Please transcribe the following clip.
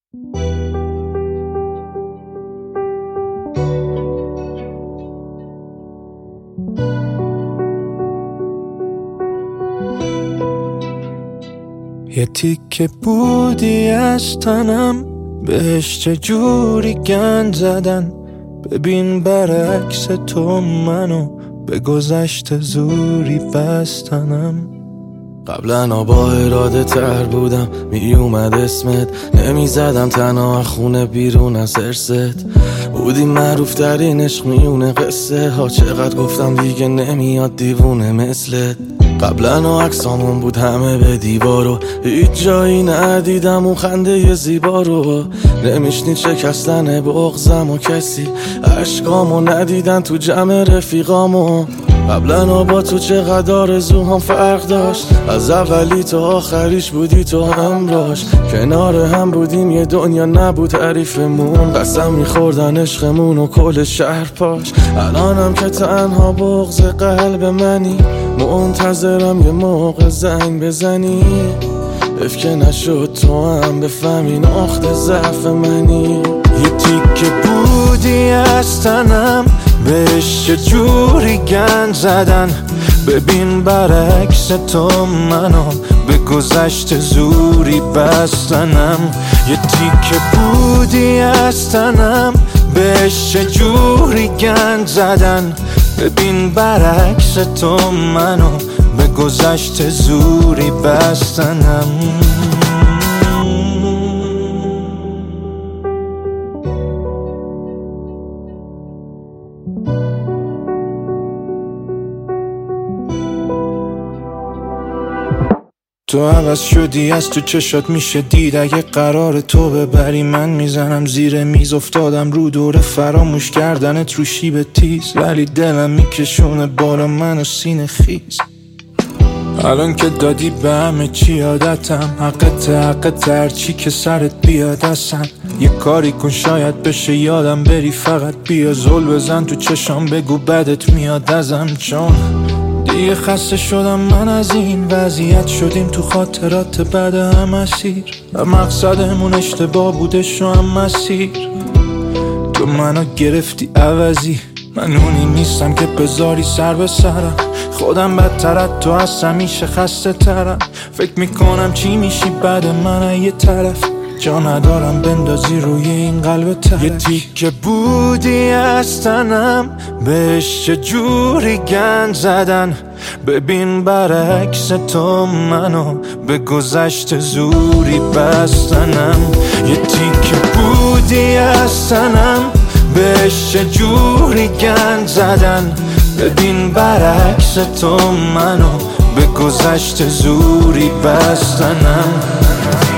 یه تیکه بودی از تنم، بهش چجوری گند زدن. ببین برعکس تو منو به گذشته زوری بستنم. قبلا با اراده تر بودم، می اومد اسمت، نمی زدم تنها خونه بیرون از ارست. بودی معروف ترین عشق میونه قصه ها، چقدر گفتم دیگه نمیاد دیوونه مثلت. قبلا عکسامون بود همه به دیوارو، هیچ جایی ندیدم اون خنده زیبا رو. نمیشنید شکستن بغضم و کسی عشقامو ندیدن تو جمع رفیقامو. قبلا با تو چقدر آرزوهام فرق داشت، از اولی تا آخریش بودی تو همراش. کنار هم بودیم یه دنیا نبود حریفمون، قسم میخوردن عشقمون و کل شهر پاش. الانم که تنها بغض قلب منی، منتظرم یه موقع زنگ بزنی. اف که نشد تو هم بفهمی نقطه ضعف منی. یه تیکه بودی از تنم، بهش چجوری گند زدن. ببین برعکس تو منو به گذشته زوری بستنم. یه تیکه بودی از تنم، بهش چجوری گند زدن. ببین برعکس تو منو به گذشته زوری بستنم. تو عوض شدی، از تو چشات میشه دید. اگه قرار تو ببری من میزنم زیر میز. افتادم رو دور فراموش کردنت رو شیب تیز، ولی دلم میکشونه بالا منو سینه خیز. الان که دادی به همه چی عادتم، حقت هرچی که سرت بیاد اصلا. یه کاری کن شاید بشه یادم بری، فقط بیا زل بزن تو چشام بگو بدت میاد ازم. چون دیگه خسته شدم من از این وضعیت، شدیم تو خاطرات بعد هم اسیر. مقصدمون اشتباه بودش و هم مسیر. تو منو گرفتی عوضی، من اونی نیستم که بذاری سر به سرم. خودم بدترت تو از همیشه خسته ترم. فکر میکنم چی میشی بعد من یه طرف. جا ندارم بندازی روی این قلب ترک. یه تیکه بودی از تنم، بهش چجوری گند زدن. ببین برعکس تو منو به گذشته زوری بستنم. یه تیکه بودی از تنم، بهش چجوری گند زدن. ببین برعکس تو منو به گذشته زوری بستنم.